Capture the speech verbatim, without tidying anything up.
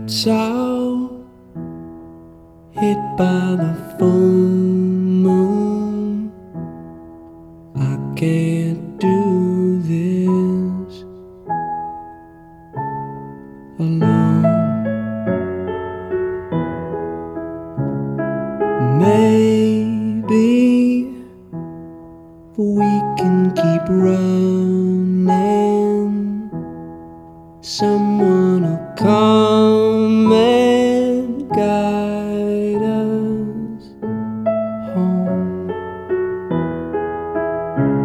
nights out, hit by the full moon. I can't do this alone. Maybe we can keep running. Someone will come